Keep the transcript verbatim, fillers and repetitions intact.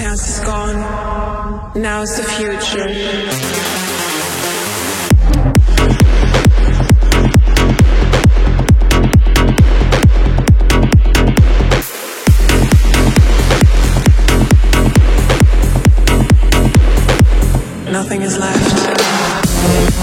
else is gone. Now is the future. Nothing is left.